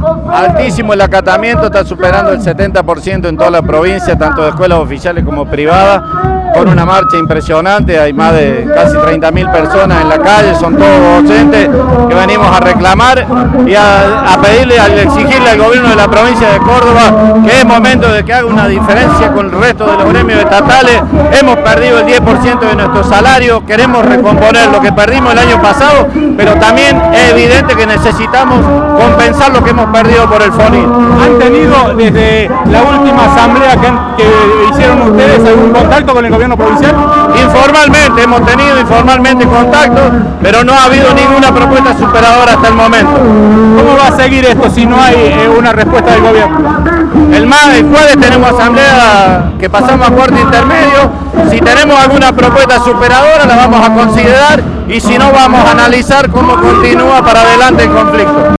Altísimo el acatamiento, está superando el 70% en toda la provincia, tanto de escuelas oficiales como privadas, con una marcha impresionante. Hay más de casi 30.000 personas en la calle, son todos docentes que venimos a reclamar y a pedirle, a exigirle al gobierno de la provincia de Córdoba que es momento de que haga una diferencia con el resto de los gremios estatales. Hemos perdido el 10% de nuestro salario, queremos recomponer lo que perdimos el año pasado, pero también es evidente que necesitamos compensar lo que hemos perdido por el FONIR. ¿Han tenido desde la última asamblea que hicieron ustedes algún contacto con el gobierno provincial? Informalmente, hemos tenido informalmente contacto, pero no ha habido ninguna propuesta superadora hasta el momento. ¿Cómo va a seguir esto si no hay una respuesta del gobierno? El jueves tenemos asamblea que pasamos a cuarto intermedio. Si tenemos alguna propuesta superadora la vamos a considerar y si no vamos a analizar cómo continúa para adelante el conflicto.